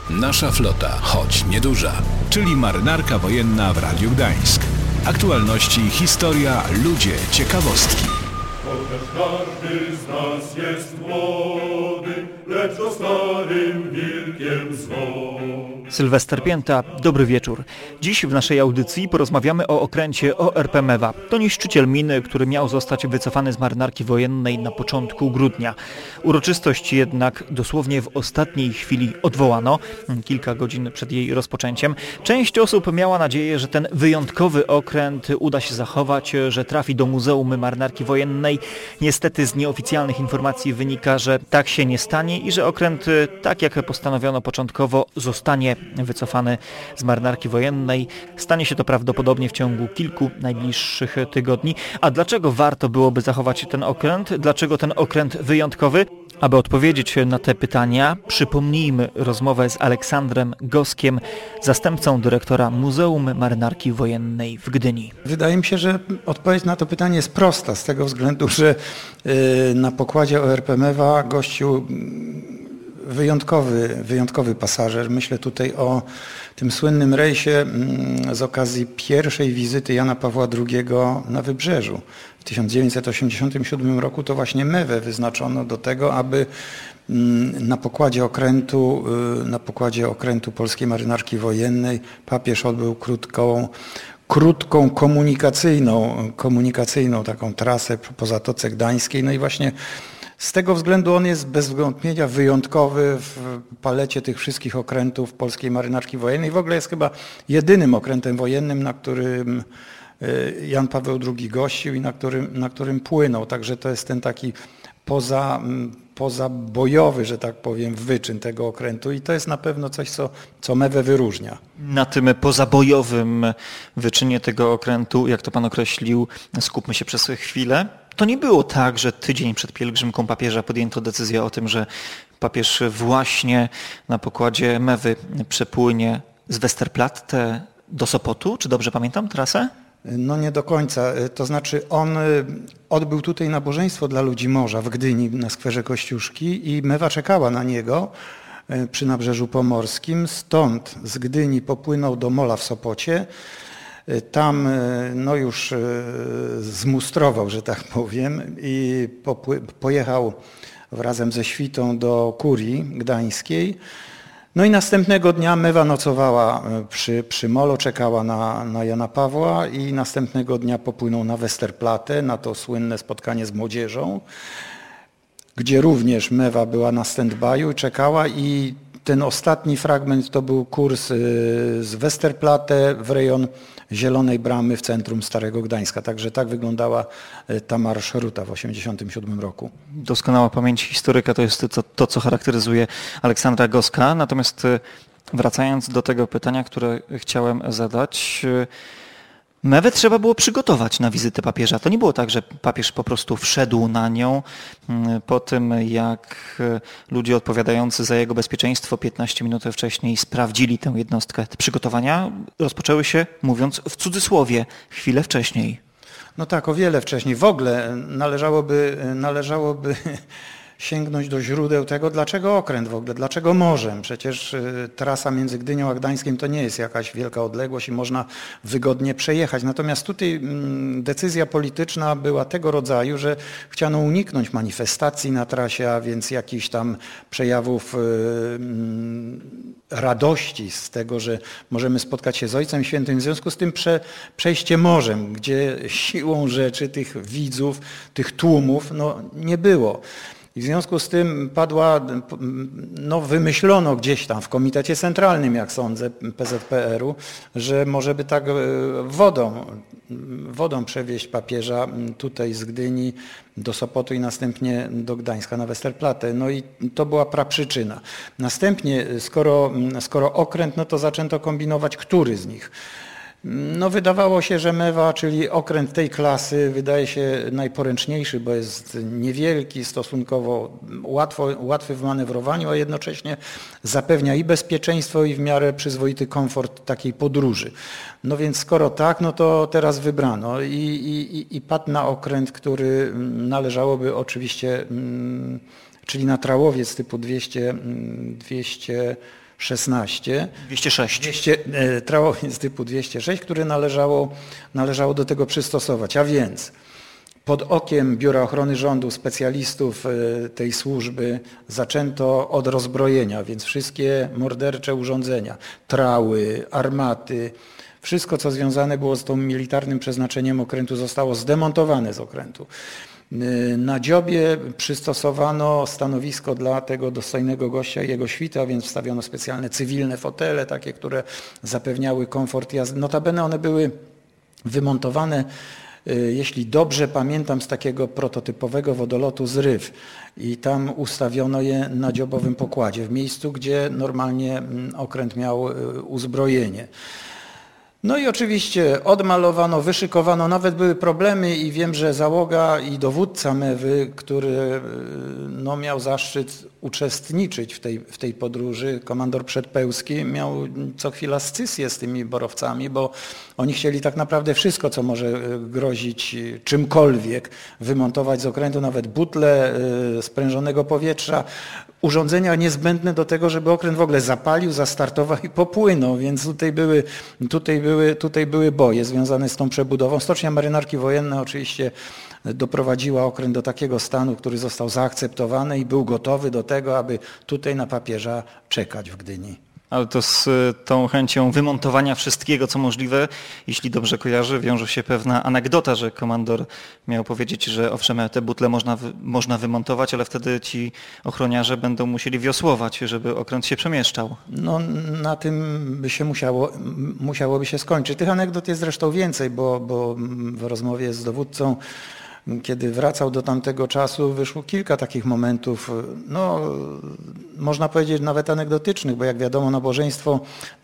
Nasza flota, choć nieduża, czyli Marynarka Wojenna w Radiu Gdańsk. Aktualności, historia, ludzie, ciekawostki. Chociaż każdy z nas jest młody, lecz o starym wilkiem zło. Sylwester Pięta, dobry wieczór. Dziś w naszej audycji porozmawiamy o okręcie ORP Mewa. To niszczyciel miny, który miał zostać wycofany z Marynarki Wojennej na początku grudnia. Uroczystość jednak dosłownie w ostatniej chwili odwołano, kilka godzin przed jej rozpoczęciem. Część osób miała nadzieję, że ten wyjątkowy okręt uda się zachować, że trafi do Muzeum Marynarki Wojennej. Niestety z nieoficjalnych informacji wynika, że tak się nie stanie i że okręt, tak jak postanowiono początkowo, zostanie wycofany z Marynarki Wojennej. Stanie się to prawdopodobnie w ciągu kilku najbliższych tygodni. A dlaczego warto byłoby zachować ten okręt? Dlaczego ten okręt wyjątkowy? Aby odpowiedzieć na te pytania, przypomnijmy rozmowę z Aleksandrem Goskiem, zastępcą dyrektora Muzeum Marynarki Wojennej w Gdyni. Wydaje mi się, że odpowiedź na to pytanie jest prosta, z tego względu, że na pokładzie ORP Mewa gościł wyjątkowy pasażer. Myślę tutaj o tym słynnym rejsie z okazji pierwszej wizyty Jana Pawła II na Wybrzeżu. W 1987 roku to właśnie Mewę wyznaczono do tego, aby na pokładzie okrętu Polskiej Marynarki Wojennej papież odbył krótką komunikacyjną taką trasę po Zatoce Gdańskiej. No i właśnie z tego względu on jest bez wątpienia wyjątkowy w palecie tych wszystkich okrętów Polskiej Marynarki Wojennej. W ogóle jest chyba jedynym okrętem wojennym, na którym Jan Paweł II gościł i na którym płynął. Także to jest ten taki pozabojowy, że tak powiem, wyczyn tego okrętu i to jest na pewno coś, co Mewę wyróżnia. Na tym pozabojowym wyczynie tego okrętu, jak to pan określił, skupmy się przez chwilę. To nie było tak, że tydzień przed pielgrzymką papieża podjęto decyzję o tym, że papież właśnie na pokładzie Mewy przepłynie z Westerplatte do Sopotu. Czy dobrze pamiętam trasę? No nie do końca. To znaczy on odbył tutaj nabożeństwo dla ludzi morza w Gdyni na skwerze Kościuszki i Mewa czekała na niego przy Nabrzeżu Pomorskim. Stąd z Gdyni popłynął do Mola w Sopocie. Tam no już zmustrował, że tak powiem, i pojechał razem ze świtą do Kurii Gdańskiej. No i następnego dnia Mewa nocowała przy Molo, czekała na Jana Pawła i następnego dnia popłynął na Westerplatte, na to słynne spotkanie z młodzieżą, gdzie również Mewa była na stand-by'u i czekała i ten ostatni fragment to był kurs z Westerplatte w rejon Zielonej Bramy w centrum Starego Gdańska. Także tak wyglądała ta marszruta w 1987 roku. Doskonała pamięć historyka to jest to, co charakteryzuje Aleksandra Goska. Natomiast wracając do tego pytania, które chciałem zadać, Mewę trzeba było przygotować na wizytę papieża. To nie było tak, że papież po prostu wszedł na nią po tym, jak ludzie odpowiadający za jego bezpieczeństwo 15 minut wcześniej sprawdzili tę jednostkę. Te przygotowania rozpoczęły się, mówiąc w cudzysłowie, chwilę wcześniej. No tak, o wiele wcześniej. W ogóle należałoby sięgnąć do źródeł tego, dlaczego okręt w ogóle, dlaczego morzem. Przecież trasa między Gdynią a Gdańskiem to nie jest jakaś wielka odległość i można wygodnie przejechać. Natomiast tutaj decyzja polityczna była tego rodzaju, że chciano uniknąć manifestacji na trasie, a więc jakichś tam przejawów radości z tego, że możemy spotkać się z Ojcem Świętym. W związku z tym przejście morzem, gdzie siłą rzeczy tych widzów, tych tłumów nie było. I w związku z tym wymyślono gdzieś tam w Komitecie Centralnym, jak sądzę, PZPR-u, że może by tak wodą przewieźć papieża tutaj z Gdyni do Sopotu i następnie do Gdańska na Westerplatte. No i to była praprzyczyna. Następnie, skoro okręt, no to zaczęto kombinować, który z nich. No wydawało się, że Mewa, czyli okręt tej klasy, wydaje się najporęczniejszy, bo jest niewielki, stosunkowo łatwy w manewrowaniu, a jednocześnie zapewnia i bezpieczeństwo, i w miarę przyzwoity komfort takiej podróży. No więc skoro tak, no to teraz wybrano i padł na okręt, który należałoby oczywiście, czyli na trałowiec typu 200 206. Trałowiec typu 206, który należało do tego przystosować. A więc pod okiem Biura Ochrony Rządu, specjalistów tej służby zaczęto od rozbrojenia, więc wszystkie mordercze urządzenia, trały, armaty, wszystko co związane było z tym militarnym przeznaczeniem okrętu zostało zdemontowane z okrętu. Na dziobie przystosowano stanowisko dla tego dostojnego gościa i jego świty, a więc wstawiono specjalne cywilne fotele, takie, które zapewniały komfort jazdy. Notabene one były wymontowane, jeśli dobrze pamiętam, z takiego prototypowego wodolotu Zryw i tam ustawiono je na dziobowym pokładzie, w miejscu, gdzie normalnie okręt miał uzbrojenie. No i oczywiście odmalowano, wyszykowano, nawet były problemy i wiem, że załoga i dowódca Mewy, który miał zaszczyt uczestniczyć w tej podróży, komandor Przedpełski, miał co chwila scysję z tymi borowcami, bo oni chcieli tak naprawdę wszystko, co może grozić czymkolwiek, wymontować z okrętu, nawet butle sprężonego powietrza, urządzenia niezbędne do tego, żeby okręt w ogóle zapalił, zastartował i popłynął, więc tutaj były boje związane z tą przebudową. Stocznia Marynarki Wojennej oczywiście doprowadziła okręt do takiego stanu, który został zaakceptowany i był gotowy do tego, aby tutaj na papieża czekać w Gdyni. Ale to z tą chęcią wymontowania wszystkiego, co możliwe, jeśli dobrze kojarzę, wiąże się pewna anegdota, że komandor miał powiedzieć, że owszem, te butle można wymontować, ale wtedy ci ochroniarze będą musieli wiosłować, żeby okręt się przemieszczał. No na tym by się musiałoby się skończyć. Tych anegdot jest zresztą więcej, bo w rozmowie z dowódcą, kiedy wracał do tamtego czasu, wyszło kilka takich momentów, można powiedzieć nawet anegdotycznych, bo jak wiadomo nabożeństwo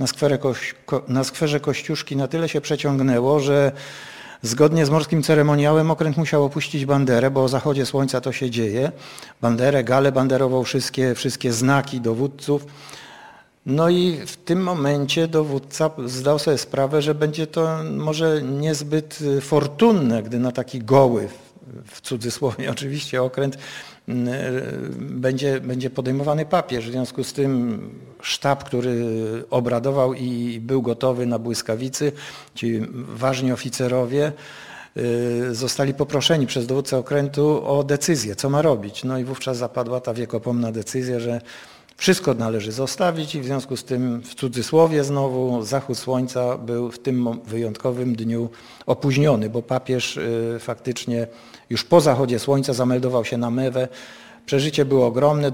na skwerze Kościuszki na tyle się przeciągnęło, że zgodnie z morskim ceremoniałem okręt musiał opuścić banderę, bo o zachodzie słońca to się dzieje. Banderę, galę banderową, wszystkie znaki dowódców. No i w tym momencie dowódca zdał sobie sprawę, że będzie to może niezbyt fortunne, gdy na taki goły, w cudzysłowie oczywiście, okręt będzie podejmowany papież. W związku z tym sztab, który obradował i był gotowy na błyskawicy, ci ważni oficerowie, zostali poproszeni przez dowódcę okrętu o decyzję, co ma robić. No i wówczas zapadła ta wiekopomna decyzja, że wszystko należy zostawić i w związku z tym, w cudzysłowie znowu, zachód słońca był w tym wyjątkowym dniu opóźniony, bo papież faktycznie już po zachodzie słońca zameldował się na Mewę. Przeżycie było ogromne,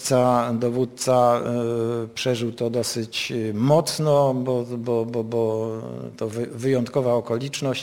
dowódca przeżył to dosyć mocno, bo to wyjątkowa okoliczność.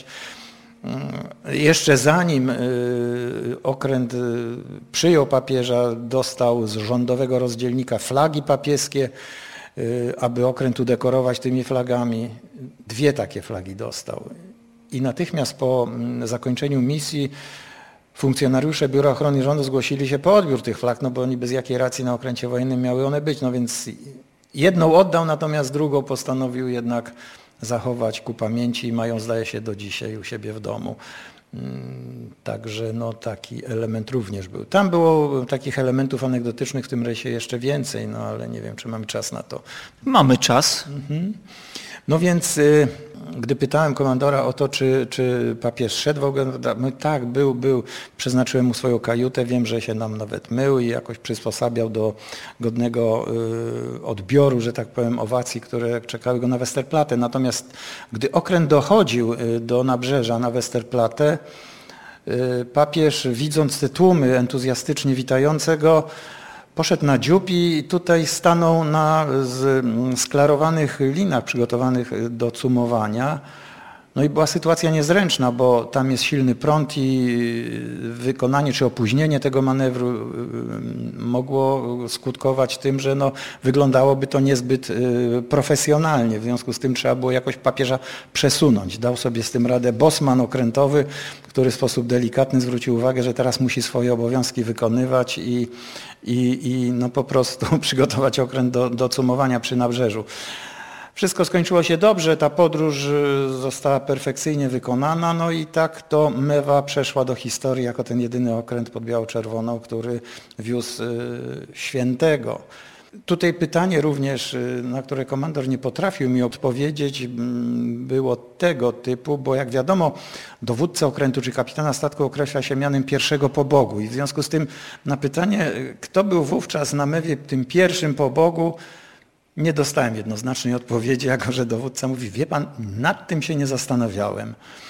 Jeszcze zanim okręt przyjął papieża, dostał z rządowego rozdzielnika flagi papieskie, aby okręt udekorować tymi flagami. 2 takie flagi dostał. I natychmiast po zakończeniu misji funkcjonariusze Biura Ochrony Rządu zgłosili się po odbiór tych flag, bo oni bez jakiej racji na okręcie wojennym miały one być. No więc jedną oddał, natomiast drugą postanowił jednak zachować ku pamięci i mają, zdaje się, do dzisiaj u siebie w domu. Także taki element również był. Tam było takich elementów anegdotycznych w tym rejsie jeszcze więcej, ale nie wiem, czy mamy czas na to. Mamy czas. No więc gdy pytałem komandora o to, czy papież szedł w ogóle, tak, był, przeznaczyłem mu swoją kajutę, wiem, że się nam nawet mył i jakoś przysposabiał do godnego odbioru, że tak powiem, owacji, które czekały go na Westerplatte. Natomiast gdy okręt dochodził do nabrzeża na Westerplatte, papież, widząc te tłumy entuzjastycznie witające go, poszedł na dziób i tutaj stanął na sklarowanych linach przygotowanych do cumowania. No i była sytuacja niezręczna, bo tam jest silny prąd i wykonanie czy opóźnienie tego manewru mogło skutkować tym, że wyglądałoby to niezbyt profesjonalnie. W związku z tym trzeba było jakoś papieża przesunąć. Dał sobie z tym radę bosman okrętowy, który w sposób delikatny zwrócił uwagę, że teraz musi swoje obowiązki wykonywać i po prostu przygotować okręt do cumowania przy nabrzeżu. Wszystko skończyło się dobrze, ta podróż została perfekcyjnie wykonana, i tak to Mewa przeszła do historii jako ten jedyny okręt pod biało-czerwoną, który wiózł świętego. Tutaj pytanie również, na które komandor nie potrafił mi odpowiedzieć, było tego typu, bo jak wiadomo, dowódcę okrętu czy kapitana statku określa się mianem pierwszego pobogu i w związku z tym na pytanie, kto był wówczas na Mewie tym pierwszym pobogu, nie dostałem jednoznacznej odpowiedzi, jako że dowódca mówi, wie pan, nad tym się nie zastanawiałem.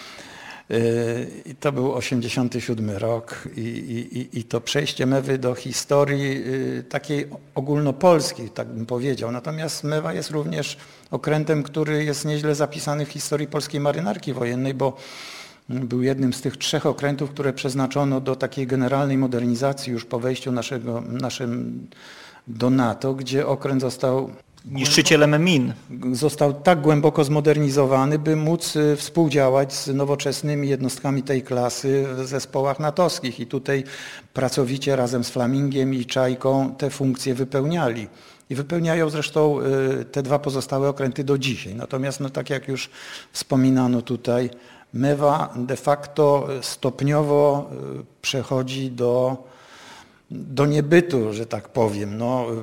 I to był 87 rok i to przejście Mewy do historii takiej ogólnopolskiej, tak bym powiedział. Natomiast Mewa jest również okrętem, który jest nieźle zapisany w historii polskiej marynarki wojennej, bo był jednym z tych 3 okrętów, które przeznaczono do takiej generalnej modernizacji już po wejściu naszym do NATO, gdzie okręt został niszczycielem min. Został tak głęboko zmodernizowany, by móc współdziałać z nowoczesnymi jednostkami tej klasy w zespołach natowskich i tutaj pracowicie razem z Flamingiem i Czajką te funkcje wypełniali. I wypełniają zresztą te 2 pozostałe okręty do dzisiaj. Natomiast tak jak już wspominano tutaj, Mewa de facto stopniowo przechodzi do niebytu, że tak powiem.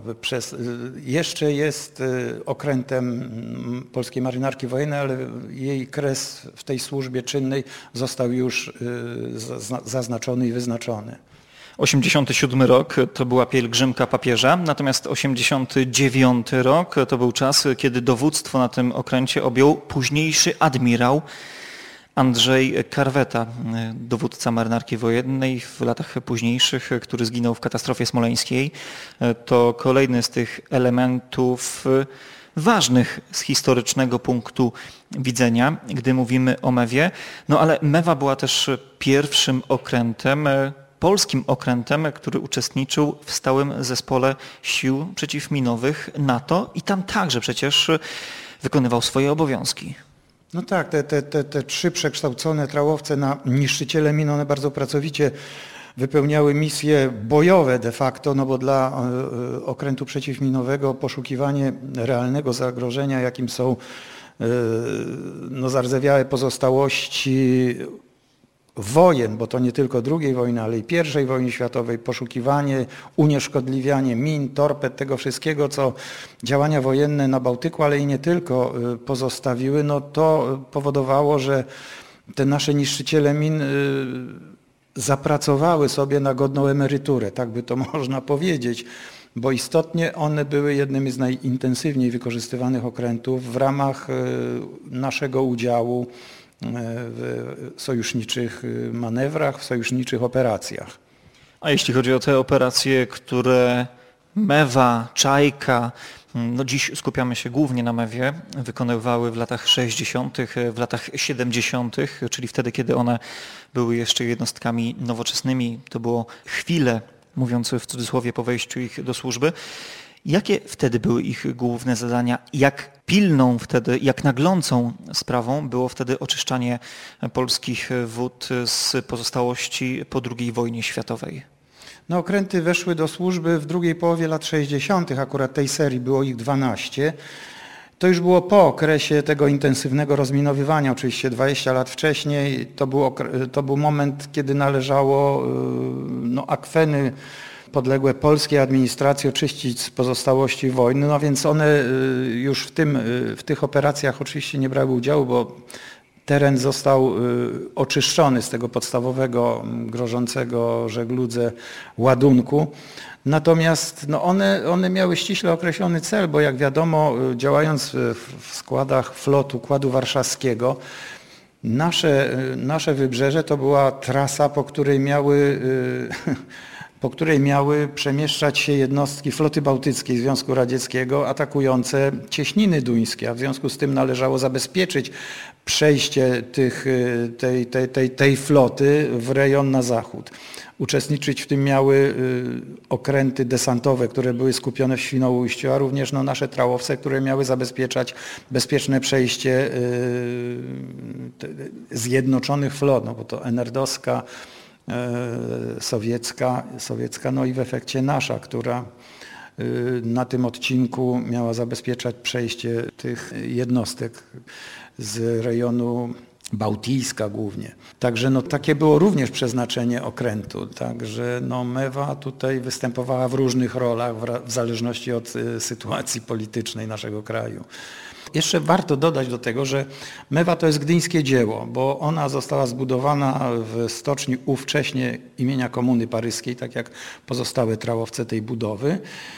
Jeszcze jest okrętem polskiej marynarki wojennej, ale jej kres w tej służbie czynnej został już zaznaczony i wyznaczony. 87 rok to była pielgrzymka papieża, natomiast 89 rok to był czas, kiedy dowództwo na tym okręcie objął późniejszy admirał Andrzej Karweta, dowódca marynarki wojennej w latach późniejszych, który zginął w katastrofie smoleńskiej. To kolejny z tych elementów ważnych z historycznego punktu widzenia, gdy mówimy o Mewie. Ale Mewa była też pierwszym okrętem, polskim okrętem, który uczestniczył w stałym zespole sił przeciwminowych NATO i tam także przecież wykonywał swoje obowiązki. No tak, te 3 przekształcone trałowce na niszczyciele min, one bardzo pracowicie wypełniały misje bojowe de facto, bo dla okrętu przeciwminowego poszukiwanie realnego zagrożenia, jakim są zardzewiałe pozostałości wojen, bo to nie tylko II wojny, ale i I wojny światowej, poszukiwanie, unieszkodliwianie min, torped, tego wszystkiego, co działania wojenne na Bałtyku, ale i nie tylko pozostawiły, to powodowało, że te nasze niszczyciele min zapracowały sobie na godną emeryturę, tak by to można powiedzieć, bo istotnie one były jednymi z najintensywniej wykorzystywanych okrętów w ramach naszego udziału w sojuszniczych manewrach, w sojuszniczych operacjach. A jeśli chodzi o te operacje, które Mewa, Czajka, dziś skupiamy się głównie na Mewie, wykonywały w latach 60., w latach 70., czyli wtedy, kiedy one były jeszcze jednostkami nowoczesnymi, to było chwilę, mówiąc w cudzysłowie, po wejściu ich do służby. Jakie wtedy były ich główne zadania? Jak pilną wtedy, jak naglącą sprawą było wtedy oczyszczanie polskich wód z pozostałości po II wojnie światowej? Okręty weszły do służby w drugiej połowie lat 60., akurat tej serii było ich 12. To już było po okresie tego intensywnego rozminowywania, oczywiście 20 lat wcześniej. To był moment, kiedy należało akweny podległe polskiej administracji oczyścić z pozostałości wojny, więc one już w tych operacjach oczywiście nie brały udziału, bo teren został oczyszczony z tego podstawowego, grożącego żegludze ładunku. Natomiast one miały ściśle określony cel, bo jak wiadomo, działając w składach flotu Układu Warszawskiego, nasze wybrzeże to była trasa, po której miały przemieszczać się jednostki floty bałtyckiej Związku Radzieckiego atakujące cieśniny duńskie, a w związku z tym należało zabezpieczyć przejście tej floty w rejon na zachód. Uczestniczyć w tym miały okręty desantowe, które były skupione w Świnoujściu, a również nasze trałowce, które miały zabezpieczać bezpieczne przejście zjednoczonych flot, bo to NRD-owska, sowiecka, i w efekcie nasza, która na tym odcinku miała zabezpieczać przejście tych jednostek z rejonu bałtyjska głównie. Także no, takie było również przeznaczenie okrętu. Także no, Mewa tutaj występowała w różnych rolach w zależności od sytuacji politycznej naszego kraju. Jeszcze warto dodać do tego, że Mewa to jest gdyńskie dzieło, bo ona została zbudowana w stoczni ówcześnie imienia Komuny Paryskiej, tak jak pozostałe trałowce tej budowy,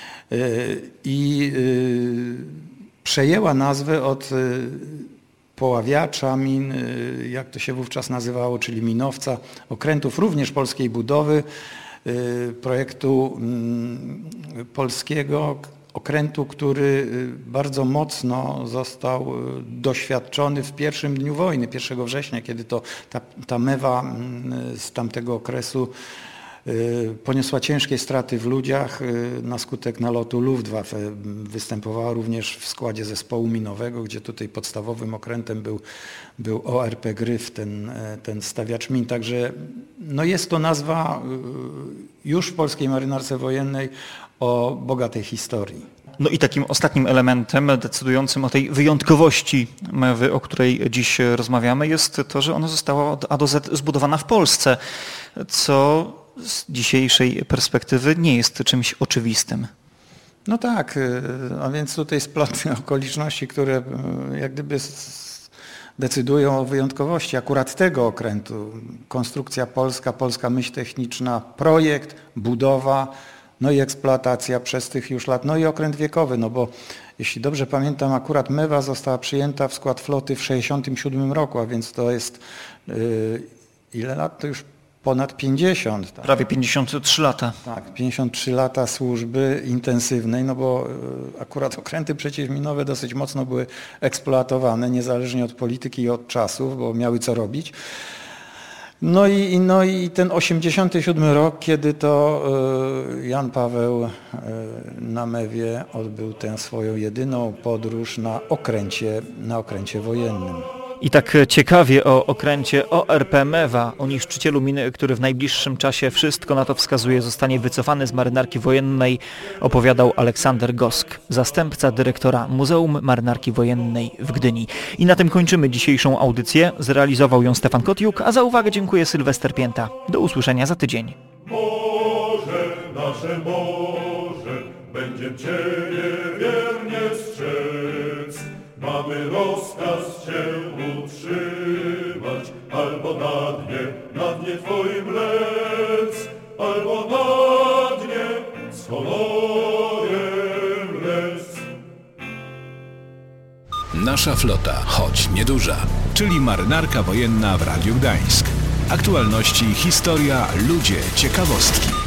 i przejęła nazwę od poławiacza min, jak to się wówczas nazywało, czyli minowca okrętów również polskiej budowy, projektu polskiego, okrętu, który bardzo mocno został doświadczony w pierwszym dniu wojny, 1 września, kiedy to ta Mewa z tamtego okresu poniosła ciężkie straty w ludziach na skutek nalotu Luftwaffe. Występowała również w składzie zespołu minowego, gdzie tutaj podstawowym okrętem był ORP Gryf, ten stawiacz min. Także no jest to nazwa już w polskiej marynarce wojennej o bogatej historii. No i takim ostatnim elementem decydującym o tej wyjątkowości Mewy, o której dziś rozmawiamy, jest to, że ona została od A do Z zbudowana w Polsce, co z dzisiejszej perspektywy nie jest czymś oczywistym. No tak, a więc tutaj splot okoliczności, które jak gdyby decydują o wyjątkowości akurat tego okrętu. Konstrukcja polska, polska myśl techniczna, projekt, budowa, no i eksploatacja przez tych już lat, no i okręt wiekowy, no bo jeśli dobrze pamiętam, akurat Mewa została przyjęta w skład floty w 1967 roku, a więc to jest ile lat? To już ponad 50. Tak? Prawie 53 lata. Tak, 53 lata służby intensywnej, no bo akurat okręty przeciwminowe dosyć mocno były eksploatowane, niezależnie od polityki i od czasów, bo miały co robić. No i ten 87 rok, kiedy to Jan Paweł na Mewie odbył tę swoją jedyną podróż na okręcie wojennym. I tak ciekawie o okręcie ORP Mewa, o niszczycielu min, który w najbliższym czasie, wszystko na to wskazuje, zostanie wycofany z marynarki wojennej, opowiadał Aleksander Gosk, zastępca dyrektora Muzeum Marynarki Wojennej w Gdyni. I na tym kończymy dzisiejszą audycję. Zrealizował ją Stefan Kotiuk, a za uwagę dziękuję Sylwester Pięta. Do usłyszenia za tydzień. Morze, nasze morze, będziem Ciebie wiernie strzec. Mamy rozkaz Cię utrzymać, albo na dnie Twoim lec, albo na dnie z honorem lec. Nasza flota, choć nieduża, czyli marynarka wojenna w Radiu Gdańsk. Aktualności, historia, ludzie, ciekawostki.